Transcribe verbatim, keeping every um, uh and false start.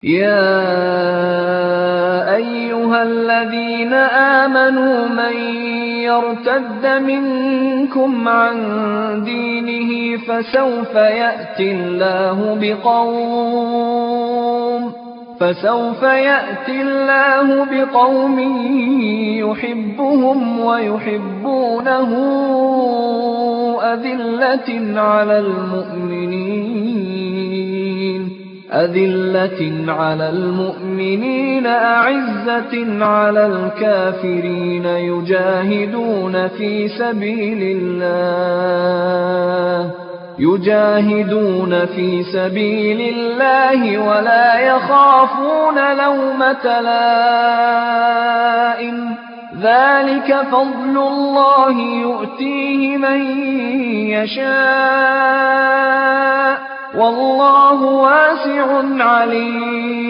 يَا أَيُّهَا الَّذِينَ آمَنُوا مَن يَرْتَدَّ مِنكُمْ عَن دِينِهِ فَسَوْفَ يَأْتِي اللَّهُ بِقَوْمٍ فَسَوْفَ يَأْتِي اللَّهُ بِقَوْمٍ يُحِبُّهُمْ وَيُحِبُّونَهُ أَذِلَّةٍ عَلَى الْمُؤْمِنِينَ أذلة على المؤمنين أعزة على الكافرين يجاهدون في سبيل الله يجاهدون في سبيل الله ولا يخافون لومة لائم ذلك فضل الله يؤتيه من يشاء والله واسع عليم